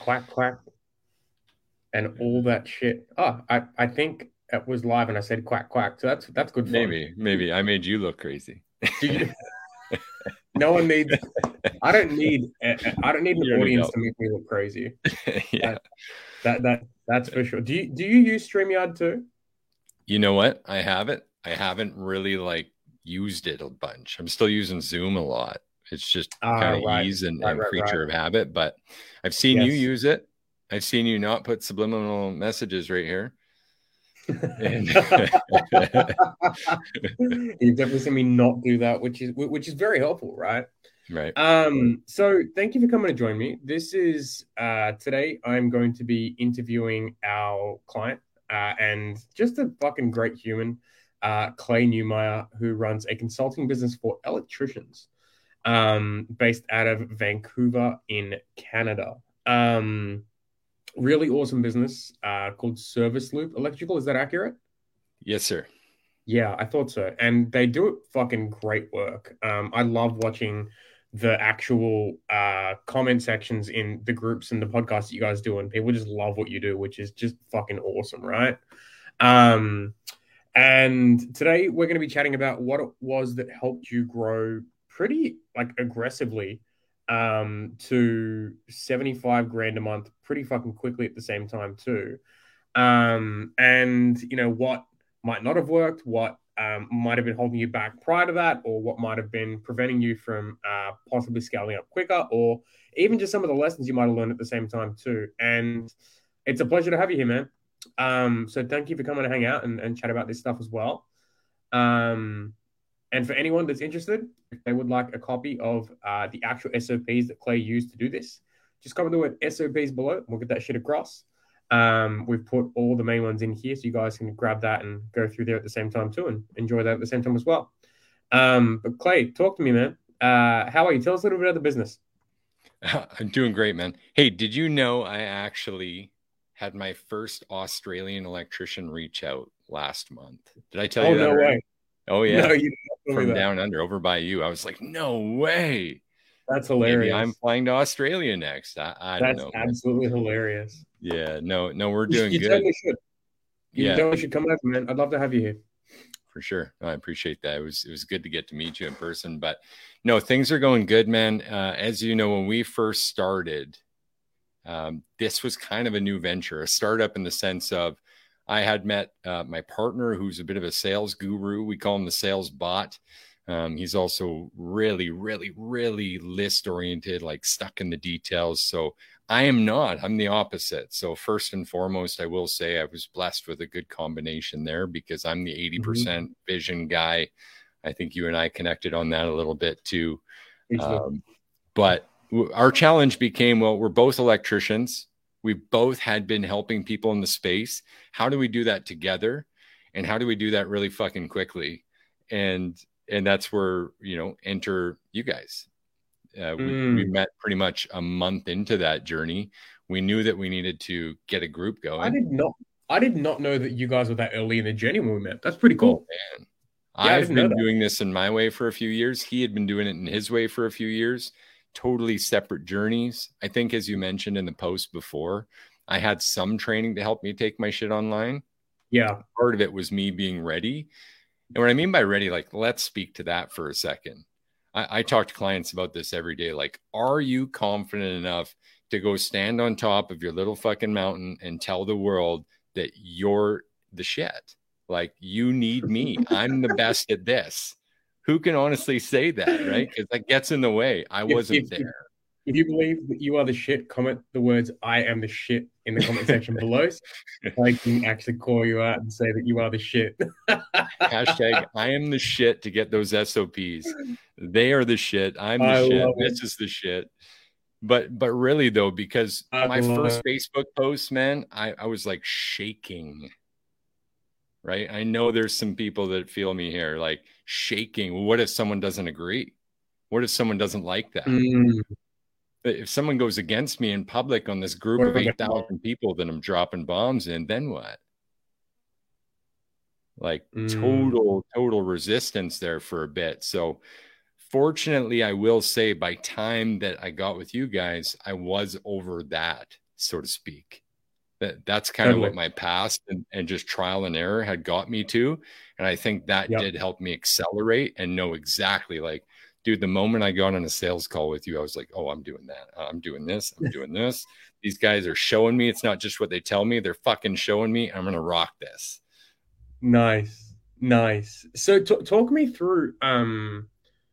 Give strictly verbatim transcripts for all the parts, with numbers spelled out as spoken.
quack quack and all that shit. Oh, I, I think it was live and I said quack quack. So that's that's good fun. Maybe, maybe I made you look crazy. Do you, no one needs. I don't need. I don't need an You're an audience adult. to make me look crazy. Yeah, That, that that that's for sure. Do you do you use StreamYard too? you know what? I haven't. I haven't really like used it a bunch. I'm still using Zoom a lot. It's just Ah, kind of right, ease and, right, and right, creature right. of habit. But I've seen you Yes. use it. I've seen you not put subliminal messages right here. And You've definitely seen me not do that, which is which is very helpful, right? right. Um, so thank you for coming to join me. This is uh today I'm going to be interviewing our client uh and just a fucking great human, uh Clay Newmeyer, who runs a consulting business for electricians, um, based out of Vancouver in Canada. Um, really awesome business, uh called Service Loop Electrical. Is that accurate? Yes, sir. Yeah, I thought so. And they do fucking great work. Um, I love watching the actual uh comment sections in the groups and the podcasts that you guys do, and people just love what you do, which is just fucking awesome, right? Um, and today we're going to be chatting about what it was that helped you grow pretty like aggressively um to seventy-five grand a month pretty fucking quickly at the same time too. Um, and you know what might not have worked, what um, might have been holding you back prior to that, or what might have been preventing you from uh, possibly scaling up quicker, or even just some of the lessons you might have learned at the same time too. And it's a pleasure to have you here, man. Um, so thank you for coming to hang out and, and chat about this stuff as well. Um, and for anyone that's interested, if they would like a copy of uh, the actual S O Ps that Clay used to do this, just comment the word S O Ps below. We'll get that shit across. Um, we've put all the main ones in here, so you guys can grab that and go through there at the same time too, and enjoy that at the same time as well. Um, but Clay, talk to me, man. Uh, how are you? Tell us a little bit of the business. I'm doing great, man. Hey, did you know I actually had my first Australian electrician reach out last month? Did I tell Oh, you that no already? way. Oh, No, yeah. you didn't tell me From that. down under, over by you. I was like, no way. That's Maybe I'm hilarious. flying to Australia next. I, I don't That's know, man. absolutely hilarious. Yeah, no, no, we're You, doing you good. totally should. You Yeah, totally should come over, man. I'd love to have you here. for sure. I appreciate that. It was it was good to get to meet you in person. But no, things are going good, man. Uh, as you know, when we first started, um, this was kind of a new venture, a startup in the sense of I had met uh, my partner, who's a bit of a sales guru. We call him the sales bot. Um, he's also really, really, really list oriented, like stuck in the details. So I am not. I'm the opposite. So first and foremost, I will say I was blessed with a good combination there because I'm the eighty percent Mm-hmm. vision guy. I think you and I connected on that a little bit too. Easily. Um, but our challenge became, well, we're both electricians. We both had been helping people in the space. How do we do that together? And how do we do that really fucking quickly? And and that's where, you know, enter you guys. Uh, we, we Mm. met pretty much a month into that journey. We knew that we needed to get a group I going. did not. I did not know that you guys were that early in the journey when we met. That's pretty Oh, cool. man. Yeah, I I've didn't know been that. doing this in my way for a few years. He had been doing it in his way for a few years. Totally separate journeys. I think, as you mentioned in the post before, I had some training to help me take my shit online. Yeah. Part of it was me being ready. And what I mean by ready, like, let's speak to that for a second. I, I talk to clients about this every day. Like, are you confident enough to go stand on top of your little fucking mountain and tell the world that you're the shit? Like, you need me. I'm the best at this. Who can honestly say that, right? Because that gets in the way. I If, wasn't if if there. if you believe that you are the shit, comment the words "I am the shit" in the comment section below. So I can actually call you out and say that you are the shit. Hashtag I am the shit to get those S O Ps. They are the shit. I'm the I shit. love it. This is the shit. But but really though, because I my love first it. Facebook post, man, I, I was like shaking. Right. I know there's some people that feel me here, like shaking. What if someone doesn't agree? What if someone doesn't like that? Mm. But if someone goes against me in public on this group What of am I gonna- eight thousand people that I'm dropping bombs in, then what? Like Mm. total, total resistance there for a bit. So fortunately, I will say by time that I got with you guys, I was over that. so to speak. That that's kind Totally. of what my past and, and just trial and error had got me to. And I think that Yep. did help me accelerate and know exactly, like, dude, the moment I got on a sales call with you, I was like, oh, I'm doing that. I'm doing this. I'm doing this. These guys are showing me. It's not just what they tell me. They're fucking showing me. I'm going to rock this. Nice. Nice. So t- talk me through, um,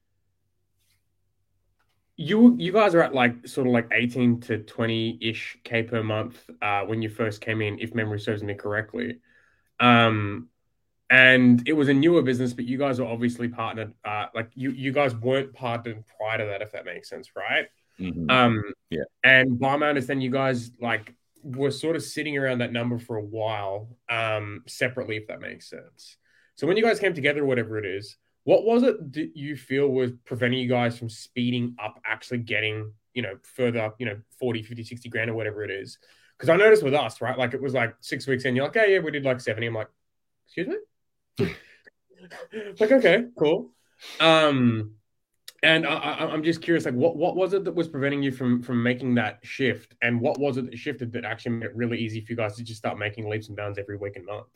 you you guys are at like sort of like eighteen to twenty-ish K per month uh, when you first came in, if memory serves me correctly. Um, and it was a newer business, but you guys were obviously partnered. Uh, like you you guys weren't partnered prior to that, if that makes sense, right? Mm-hmm. Um, Yeah. and by my understanding, you guys like were sort of sitting around that number for a while, um, separately, if that makes sense. So when you guys came together, whatever it is, what was it that you feel was preventing you guys from speeding up, actually getting, you know, further up, you know, forty, fifty, sixty grand or whatever it is? Because I noticed with us, right? Like it was like six weeks in, you're like, oh, yeah, we did like seventy. I'm like, excuse me? Like, okay, cool. Um, and I, I, I'm just curious, like, what, what was it that was preventing you from from making that shift? And what was it that shifted that actually made it really easy for you guys to just start making leaps and bounds every week and month?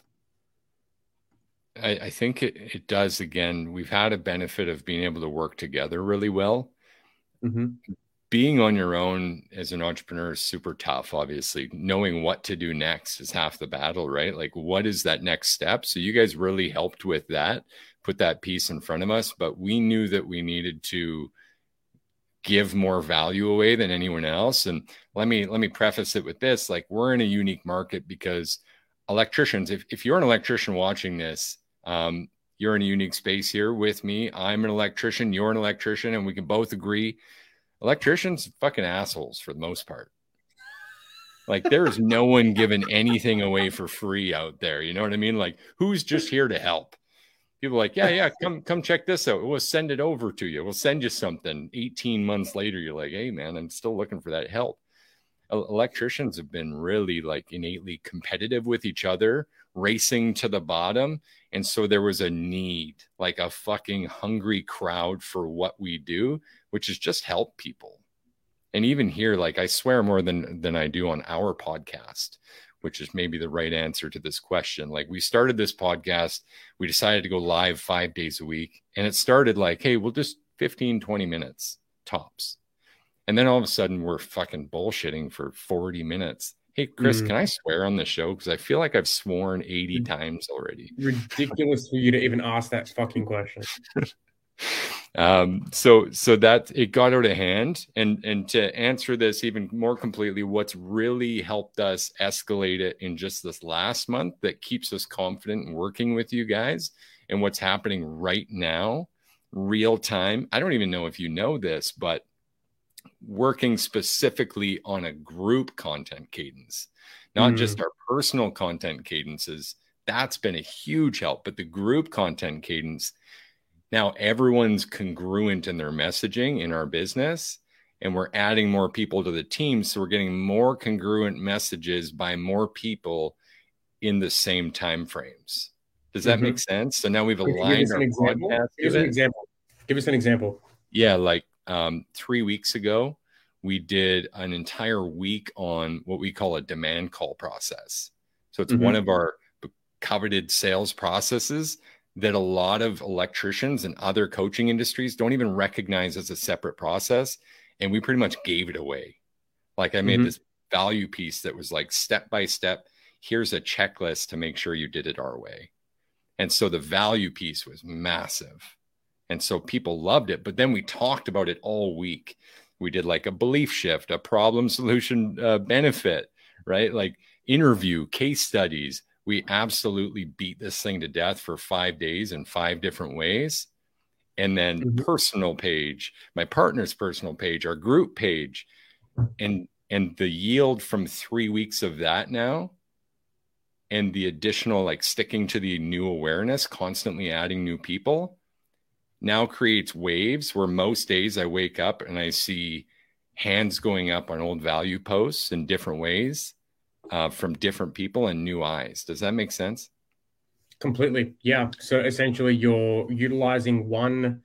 I, I think it, it does. Again, we've had a benefit of being able to work together really well. Mm-hmm. Being on your own as an entrepreneur is super tough. Obviously, knowing what to do next is half the battle, right? Like, what is that next step? So you guys really helped with that, put that piece in front of us, but we knew that we needed to give more value away than anyone else. And let me let me preface it with this: like, we're in a unique market because electricians, if, if you're an electrician watching this, um, you're in a unique space here with me. I'm an electrician, you're an electrician, and we can both agree electricians fucking assholes for the most part. Like, there's no one giving anything away for free out there. You know what I mean? Like, who's just here to help? People are like, yeah, yeah, come, come check this out. We'll send it over to you. We'll send you something. eighteen months later, you're like, hey, man, I'm still looking for that help. Electricians have been really like innately competitive with each other, racing to the bottom. And so there was a need, like a fucking hungry crowd for what we do, which is just help people. And even here, like, I swear more than than I do on our podcast, which is maybe the right answer to this question. Like, we started this podcast, we decided to go live five days a week, and it started like, hey, we'll just fifteen, twenty minutes tops. And then all of a sudden we're fucking bullshitting for forty minutes. Hey, Chris, mm. can I swear on the show? Because I feel like I've sworn eighty times already. Ridiculous for you to even ask that fucking question. um, so so that it got out of hand. And, and to answer this even more completely, what's really helped us escalate it in just this last month that keeps us confident in working with you guys and what's happening right now, real time. I don't even know if you know this, but working specifically on a group content cadence, not mm. just our personal content cadences. That's been a huge help, but the group content cadence, now everyone's congruent in their messaging in our business, and we're adding more people to the team. So we're getting more congruent messages by more people in the same time frames. Does that mm-hmm. make sense? So now we've aligned our podcast. Give us an example. Give us an example. Yeah, like Um, three weeks ago, we did an entire week on what we call a demand call process. So it's mm-hmm. one of our coveted sales processes that a lot of electricians and other coaching industries don't even recognize as a separate process. And we pretty much gave it away. Like, I made mm-hmm. this value piece that was like step by step. Here's a checklist to make sure you did it our way. And so the value piece was massive. And so people loved it. But then we talked about it all week. We did like a belief shift, a problem solution uh, benefit, right? Like interview, case studies. We absolutely beat this thing to death for five days in five different ways. And then mm-hmm. personal page, my partner's personal page, our group page. And, and the yield from three weeks of that now, and the additional, like sticking to the new awareness, constantly adding new people, now creates waves where most days I wake up and I see hands going up on old value posts in different ways uh, from different people and new eyes. Does that make sense? Completely. Yeah. So essentially you're utilizing one,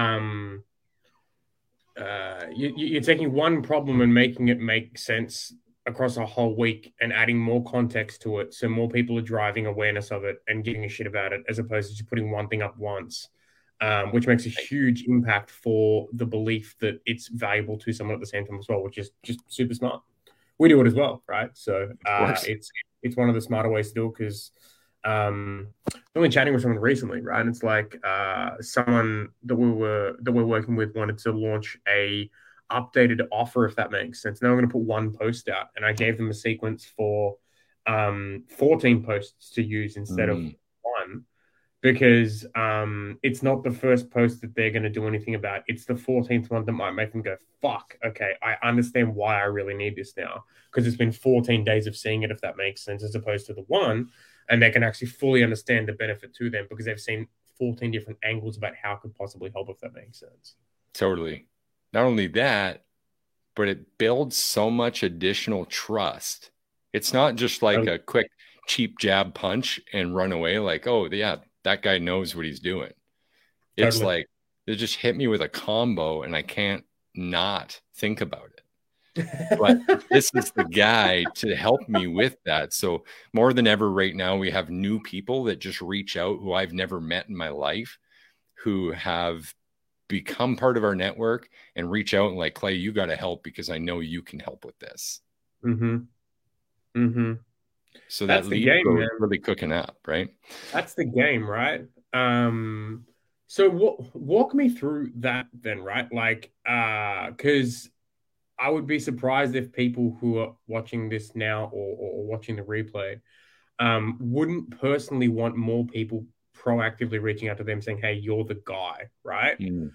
um, uh, you, you're taking one problem and making it make sense across a whole week and adding more context to it, so more people are driving awareness of it and giving a shit about it, as opposed to just putting one thing up once, um, which makes a huge impact for the belief that it's valuable to someone at the same time as well, which is just super smart. We do it as well, right? So uh, it's it's one of the smarter ways to do it, because um, I've been chatting with someone recently, right? And it's like uh, someone that we were that we're working with wanted to launch a updated offer, if that makes sense. Now I'm going to put one post out, and I gave them a sequence for um, fourteen posts to use instead mm. of one, because um, it's not the first post that they're going to do anything about. It's the fourteenth one that might make them go, fuck, okay, I understand why I really need this now, because it's been fourteen days of seeing it, if that makes sense, as opposed to the one, and they can actually fully understand the benefit to them because they've seen fourteen different angles about how it could possibly help, if that makes sense. Totally. Not only that, but it builds so much additional trust. It's not just like a quick, cheap jab punch and run away like, oh, yeah, that guy knows what he's doing. It's totally. Like, they just hit me with a combo and I can't not think about it. But this is the guy to help me with that. So more than ever right now, we have new people that just reach out who I've never met in my life, who have become part of our network and reach out and like, Clay, you got to help because I know you can help with this. Mm-hmm. Mm-hmm. So that's that lead game, man. Really cooking up, right? That's the game, right? Um, so w- walk me through that then, right? Like, uh, because I would be surprised if people who are watching this now or, or watching the replay um, wouldn't personally want more people proactively reaching out to them saying, hey, you're the guy, right? Mm.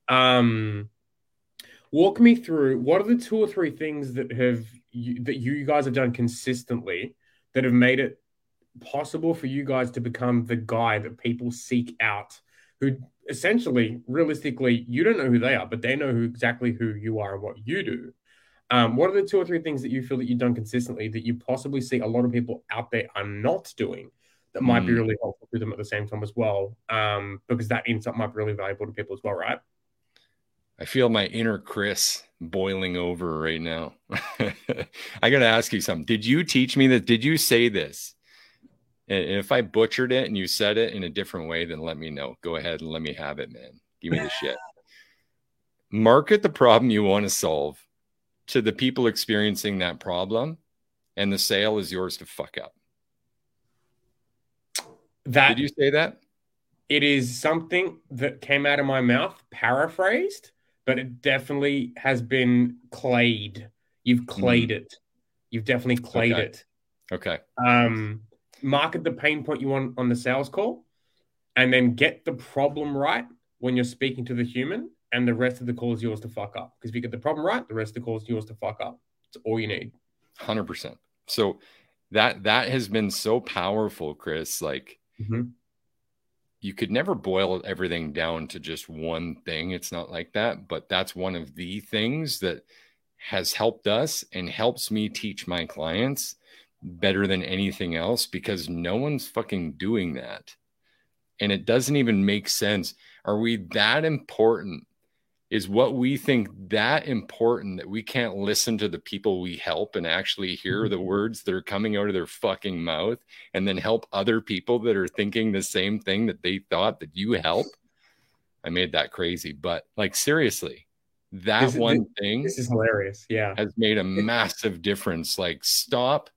Um, walk me through, what are the two or three things that have you, that you guys have done consistently that have made it possible for you guys to become the guy that people seek out, who essentially, realistically, you don't know who they are, but they know who exactly who you are and what you do. Um, what are the two or three things that you feel that you've done consistently that you possibly see a lot of people out there are not doing that might mm. be really helpful to them at the same time as well? Um, because that insight might be really valuable to people as well, right? I feel my inner Chris boiling over right now. I got to ask you something. Did you teach me that? Did you say this? And if I butchered it and you said it in a different way, then let me know. Go ahead and let me have it, man. Give me the shit. Market the problem you want to solve to the people experiencing that problem, and the sale is yours to fuck up. That, Did you say that? It is something that came out of my mouth, paraphrased, but it definitely has been clayed. You've clayed mm. it. You've definitely clayed okay. it. Okay. Um, market the pain point you want on the sales call, and then get the problem right when you're speaking to the human, and the rest of the call is yours to fuck up. Because if you get the problem right, the rest of the call is yours to fuck up. It's all you need. one hundred percent. So that that has been so powerful, Chris. Like, mm-hmm. you could never boil everything down to just one thing. It's not like that. But that's one of the things that has helped us and helps me teach my clients better than anything else, because no one's fucking doing that. And it doesn't even make sense. Are we that important? Is what we think that important that we can't listen to the people we help and actually hear the words that are coming out of their fucking mouth, and then help other people that are thinking the same thing that they thought that you help? I made that crazy, but like, seriously, that this one is, thing this is hilarious. Yeah. Has made a massive difference. Like, stop,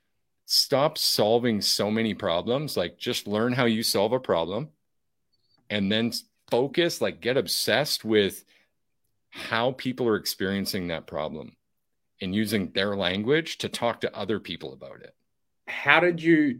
stop solving so many problems. Like, just learn how you solve a problem, and then focus, like, get obsessed with how people are experiencing that problem and using their language to talk to other people about it. How did you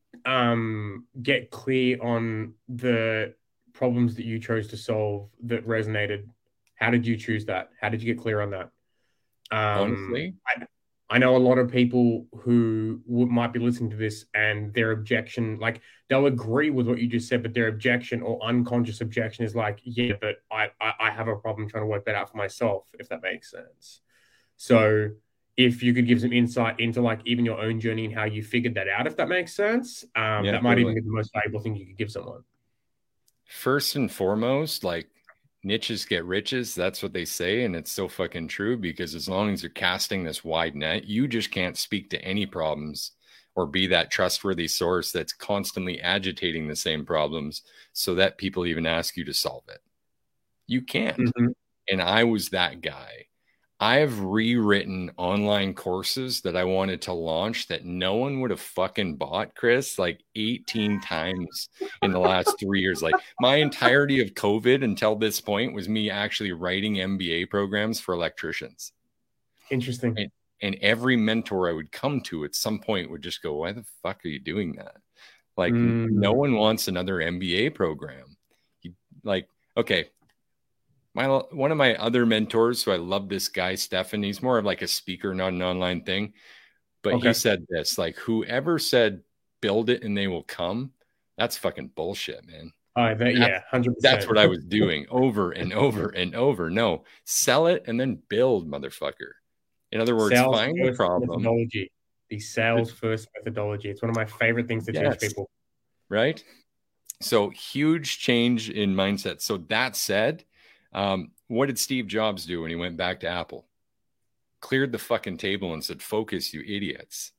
um, get clear on the problems that you chose to solve that resonated? How did you choose that? How did you get clear on that? Um, Honestly, I, I know a lot of people who would, might be listening to this, and their objection, like, they'll agree with what you just said, but their objection or unconscious objection is like, yeah, but I, I, I have a problem trying to work that out for myself, if that makes sense. So if you could give some insight into, like, even your own journey and how you figured that out, if that makes sense, um, yeah, that might totally. even be the most valuable thing you could give someone. First and foremost, like, niches get riches. That's what they say. And it's so fucking true, because as long as you're casting this wide net, you just can't speak to any problems or be that trustworthy source that's constantly agitating the same problems so that people even ask you to solve it. You can't. Mm-hmm. And I was that guy. I have rewritten online courses that I wanted to launch that no one would have fucking bought, Chris, like eighteen times in the last three years. Like my entirety of COVID until this point was me actually writing M B A programs for electricians. Interesting. And, and every mentor I would come to at some point would just go, why the fuck are you doing that? Like mm. no one wants another M B A program. You, like, okay. My, one of my other mentors, so I love this guy, Stefan, he's more of like a speaker, not an online thing. But okay. He said this, like, whoever said build it and they will come, that's fucking bullshit, man. Oh, that, yeah, one hundred percent. That's what I was doing over and over and over. No, sell it and then build, motherfucker. In other words, sales find the problem. Methodology. The sales first methodology. It's one of my favorite things to yes. teach people. Right? So huge change in mindset. So that said, Um, what did Steve Jobs do when he went back to Apple? Cleared the fucking table and said, focus, you idiots.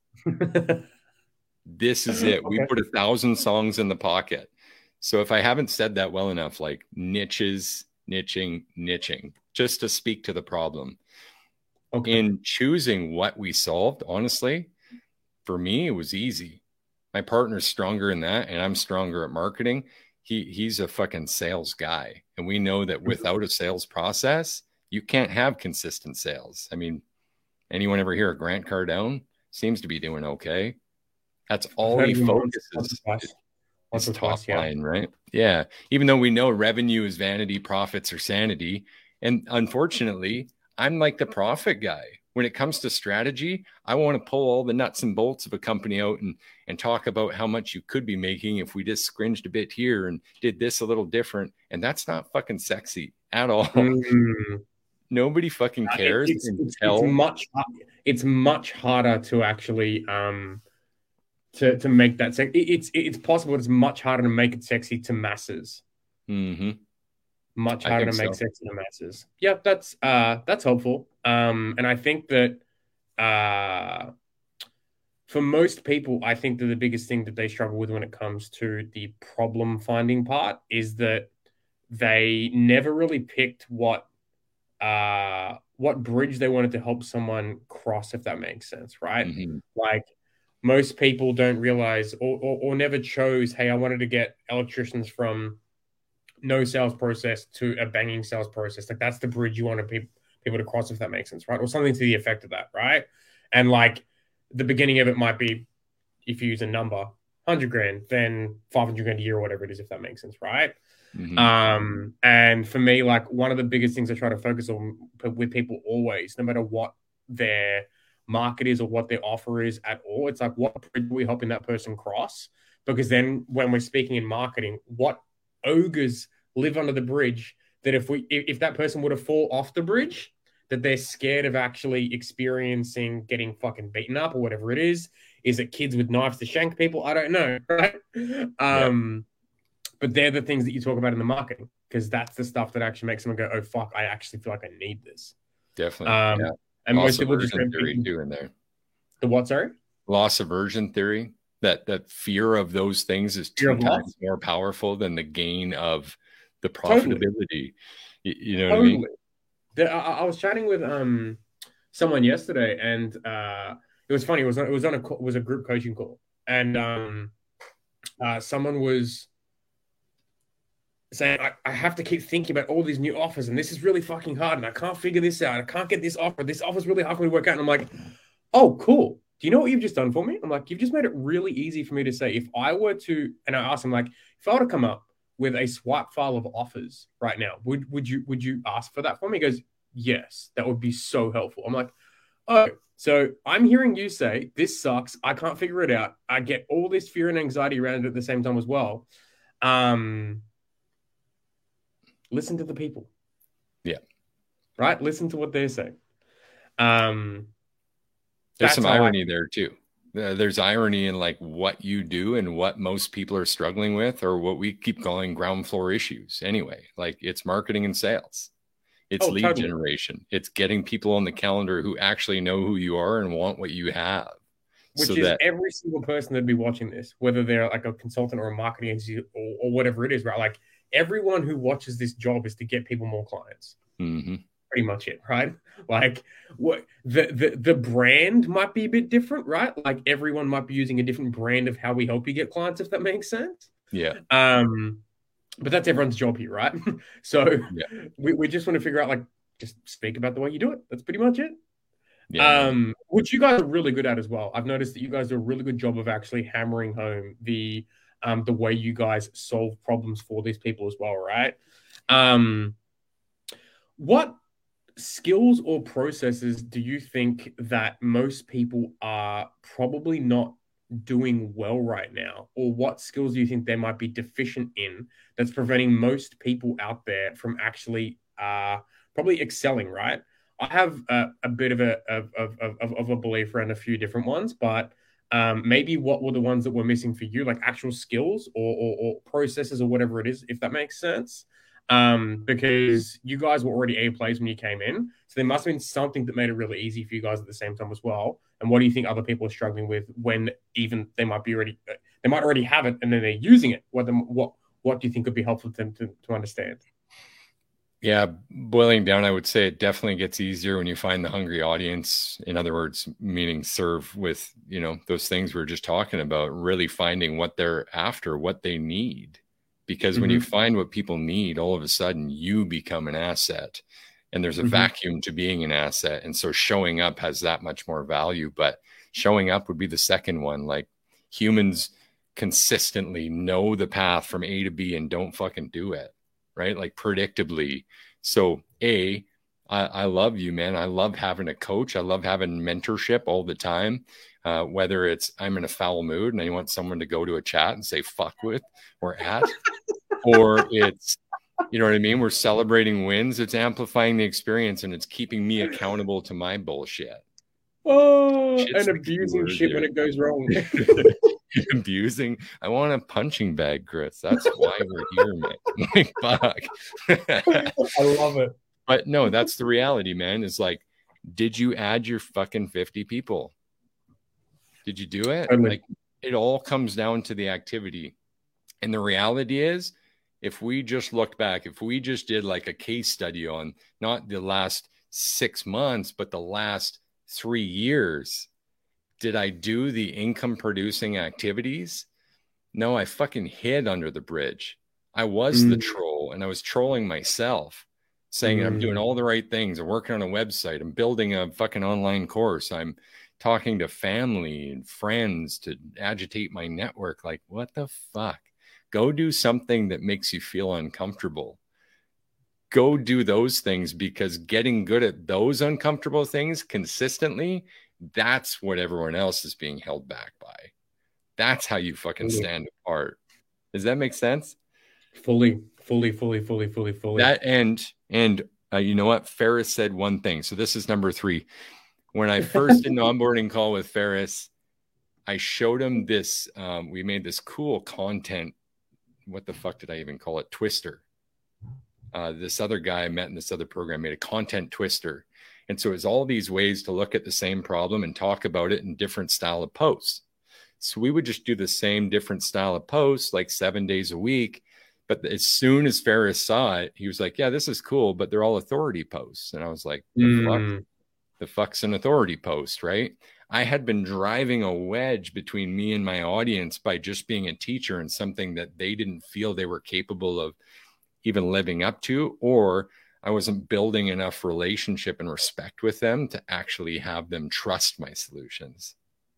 This is it. Okay. We put a thousand songs in the pocket. So if I haven't said that well enough, like niches, niching, niching, just to speak to the problem. Okay. In choosing what we solved, honestly, for me, it was easy. My partner's stronger in that, and I'm stronger at marketing. He he's a fucking sales guy. And we know that without a sales process, you can't have consistent sales. I mean, anyone ever hear of Grant Cardone? Seems to be doing okay. That's all he focuses on. It's top line, right? Yeah. Even though we know revenue is vanity, profits are sanity. And unfortunately, I'm like the profit guy. When it comes to strategy, I want to pull all the nuts and bolts of a company out and, and talk about how much you could be making if we just scringed a bit here and did this a little different. And that's not fucking sexy at all. Mm-hmm. Nobody fucking cares. It's, it's, it's much it's much harder to actually um to, to make that sexy. It's it's possible. It's much harder to make it sexy to masses. Mm-hmm. Much harder to make so. sexy to masses. Yeah, that's uh that's helpful. Um, and I think that uh, for most people, I think that the biggest thing that they struggle with when it comes to the problem finding part is that they never really picked what uh, what bridge they wanted to help someone cross, if that makes sense, right? Mm-hmm. Like most people don't realize or, or, or never chose, hey, I wanted to get electricians from no sales process to a banging sales process. Like that's the bridge you want to be people to cross, if that makes sense, right? Or something to the effect of that, right? And like the beginning of it might be, if you use a number, one hundred grand, then five hundred grand a year or whatever it is, if that makes sense, right? Mm-hmm. Um, and for me, like one of the biggest things I try to focus on with people always, no matter what their market is or what their offer is at all, it's like, what bridge are we helping that person cross? Because then when we're speaking in marketing, what ogres live under the bridge that if we if that person were to fall off the bridge, that they're scared of actually experiencing getting fucking beaten up or whatever it is. Is it kids with knives to shank people? I don't know, right? Um, yeah. But they're the things that you talk about in the marketing, because that's the stuff that actually makes someone go, oh, fuck, I actually feel like I need this. Definitely. Um, yeah. And Loss most people just theory too in there. The what, sorry? Loss aversion theory. That that fear of those things is two times more powerful than the gain of the profitability. Totally. You, you know totally. What I mean? I, I was chatting with um someone yesterday, and uh, it was funny. It was on, it was on a it was a group coaching call, and um, uh, someone was saying, I, I have to keep thinking about all these new offers, and this is really fucking hard, and I can't figure this out. I can't get this offer. This offer's really hard for me to work out. And I'm like, oh, cool. Do you know what you've just done for me? I'm like, you've just made it really easy for me to say, if I were to, and I asked him, like, if I were to come up with a swipe file of offers right now, would would you would you ask for that for me? He goes, yes, that would be so helpful. I'm like, oh, so I'm hearing you say, this sucks. I can't figure it out. I get all this fear and anxiety around it at the same time as well. Um, listen to the people. Yeah. Right? Listen to what they're saying. Um, There's some irony I, there too. Uh, there's irony in like what you do and what most people are struggling with, or what we keep calling ground floor issues. Anyway, like it's marketing and sales, it's Oh, lead totally. generation, it's getting people on the calendar who actually know who you are and want what you have. So Which is that, every single person that'd be watching this, whether they're like a consultant or a marketing agency or, or whatever it is, right? Like everyone who watches this job is to get people more clients. mm-hmm. Pretty much it, right? Like what the, the the brand might be a bit different, right? Like everyone might be using a different brand of how we help you get clients, if that makes sense. Yeah. Um, but that's everyone's job here, right? So yeah. we, we just want to figure out, like, just speak about the way you do it. That's pretty much it. Yeah. Um, which you guys are really good at as well. I've noticed that you guys do a really good job of actually hammering home the um the way you guys solve problems for these people as well, right? Um, what skills or processes do you think that most people are probably not doing well right now? Or what skills do you think they might be deficient in that's preventing most people out there from actually uh, probably excelling, right? I have a, a bit of a of, of, of, of a belief around a few different ones, but um, maybe what were the ones that were missing for you, like actual skills or, or, or processes or whatever it is, if that makes sense. Um, because you guys were already A plays when you came in. So there must have been something that made it really easy for you guys at the same time as well. And what do you think other people are struggling with when even they might be already, they might already have it and then they're using it? What, them, what, what do you think would be helpful to them to, to understand? Yeah, boiling down, I would say it definitely gets easier when you find the hungry audience. In other words, meaning serve with, you know, those things we we're just talking about, really finding what they're after, what they need. Because mm-hmm. when you find what people need, all of a sudden you become an asset, and there's a mm-hmm. vacuum to being an asset. And so showing up has that much more value. But showing up would be the second one. Like, humans consistently know the path from A to B and don't fucking do it. Right? Like, predictably. So A, I, I love you, man. I love having a coach. I love having mentorship all the time. Uh, whether it's I'm in a foul mood and I want someone to go to a chat and say fuck with or at, or it's, you know what I mean? We're celebrating wins. It's amplifying the experience and it's keeping me accountable to my bullshit. Oh, Shit's and abusing shit when it goes wrong. Abusing. I want a punching bag, Chris. That's why we're here, man. Like, fuck. I love it. But no, that's the reality, man. Is like, did you add your fucking fifty people? Did you do it? Totally. Like, it all comes down to the activity. And the reality is, if we just looked back, if we just did like a case study on not the last six months, but the last three years, did I do the income producing activities? No, I fucking hid under the bridge. I was mm. the troll, and I was trolling myself, saying mm. I'm doing all the right things. I'm working on a website. I'm building a fucking online course. I'm talking to family and friends to agitate my network. Like, what the fuck? Go do something that makes you feel uncomfortable. Go do those things, because getting good at those uncomfortable things consistently, that's what everyone else is being held back by. That's how you fucking stand apart. Does that make sense? Fully, fully, fully, fully, fully, fully. That and, and uh, you know what? Ferris said one thing. So this is number three. When I first did an onboarding call with Ferris, I showed him this. Um, we made this cool content. What the fuck did I even call it? Twister. Uh, this other guy I met in this other program made a content twister. And so it's all these ways to look at the same problem and talk about it in different style of posts. So we would just do the same different style of posts, like seven days a week. But as soon as Ferris saw it, he was like, yeah, this is cool, but they're all authority posts. And I was like, the mm. fuck? The fuck's an authority post, right? I had been driving a wedge between me and my audience by just being a teacher and something that they didn't feel they were capable of even living up to, or I wasn't building enough relationship and respect with them to actually have them trust my solutions.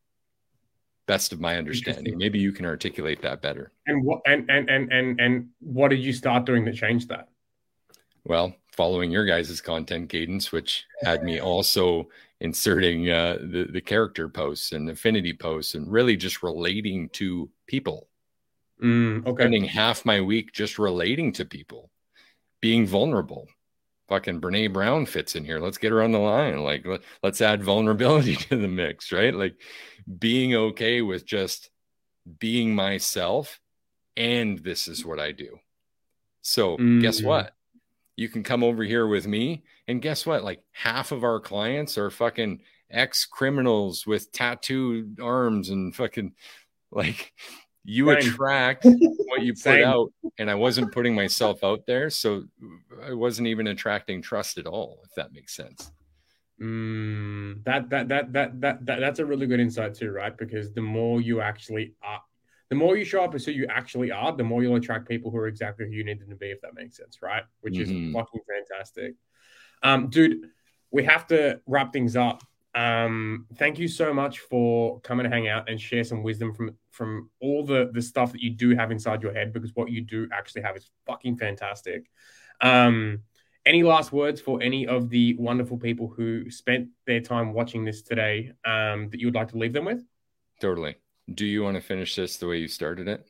Best of my understanding. Maybe you can articulate that better. And what and and and and and what did you start doing to change that? Well, following your guys' content cadence, which had me also inserting uh, the, the character posts and affinity posts and really just relating to people. Mm, okay. Spending half my week just relating to people, being vulnerable. fucking Brene Brown fits in here. Let's get her on the line. Like, let, let's add vulnerability to the mix, right? Like being okay with just being myself. And this is what I do. So mm-hmm. guess what? You can come over here with me, and guess what? Like half of our clients are fucking ex-criminals with tattooed arms and fucking like you Same. attract what you put Same. out. And I wasn't putting myself out there. So I wasn't even attracting trust at all, if that makes sense. Mm, that, that, that, that, that, that, that's a really good insight too, right? Because the more you actually are, the more you show up as who you actually are, the more you'll attract people who are exactly who you need them to be, if that makes sense, right? Which mm-hmm. is fucking fantastic. Um, dude, we have to wrap things up. Um, thank you so much for coming to hang out and share some wisdom from from all the, the stuff that you do have inside your head, because what you do actually have is fucking fantastic. Um, any last words for any of the wonderful people who spent their time watching this today um, that you would like to leave them with? Totally. Do you want to finish this the way you started it?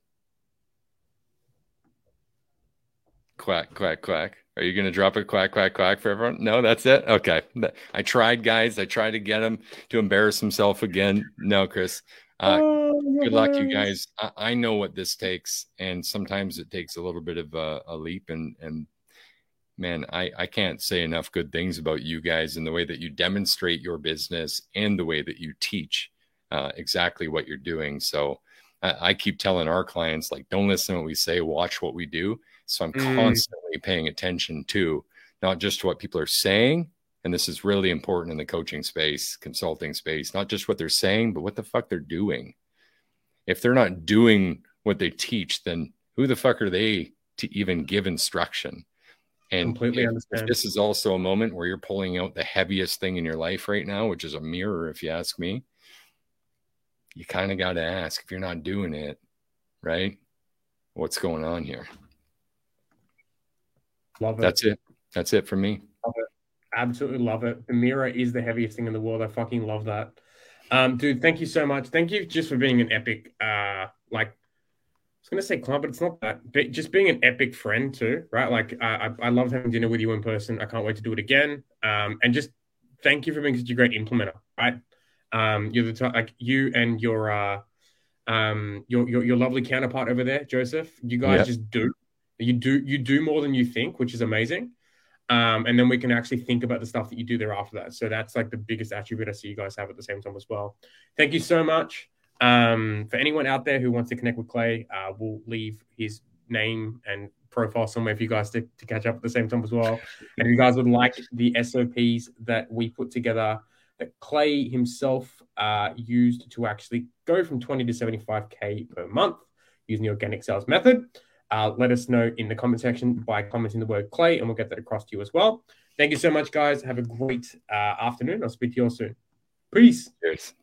Quack, quack, quack. Are you going to drop a quack, quack, quack for everyone? No, that's it? Okay. I tried, guys. I tried to get him to embarrass himself again. No, Chris. Uh, oh, good luck, you guys. I, I know what this takes, and sometimes it takes a little bit of a, a leap. And, and man, I, I can't say enough good things about you guys and the way that you demonstrate your business and the way that you teach uh, exactly what you're doing. So I, I keep telling our clients, like, don't listen to what we say, watch what we do. So I'm mm. constantly paying attention to not just what people are saying. And this is really important in the coaching space, consulting space, not just what they're saying, but what the fuck they're doing. If they're not doing what they teach, then who the fuck are they to even give instruction? And completely if, understand. If this is also a moment where you're pulling out the heaviest thing in your life right now, which is a mirror, if you ask me, you kind of got to ask, if you're not doing it, right? What's going on here? Love it. That's it. That's it for me. Love it. Absolutely love it. The mirror is the heaviest thing in the world. I fucking love that. Um, dude, thank you so much. Thank you just for being an epic, uh, like, I was going to say client, but it's not that. But just being an epic friend too, right? Like, uh, I, I loved having dinner with you in person. I can't wait to do it again. Um, and just thank you for being such a great implementer, right? Um, you're the t- like you and your, uh, um, your, your, your lovely counterpart over there, Joseph. You guys yep. just do. You do you do more than you think, which is amazing. Um, and then we can actually think about the stuff that you do there after that. So that's like the biggest attribute I see you guys have at the same time as well. Thank you so much. Um, for anyone out there who wants to connect with Clay, uh, we'll leave his name and profile somewhere for you guys to, to catch up at the same time as well. And if you guys would like the S O Ps that we put together, that Clay himself uh, used to actually go from twenty to seventy-five K per month using the organic sales method, Uh, let us know in the comment section by commenting the word Clay, and we'll get that across to you as well. Thank you so much, guys. Have a great uh, afternoon. I'll speak to you all soon. Peace. Cheers.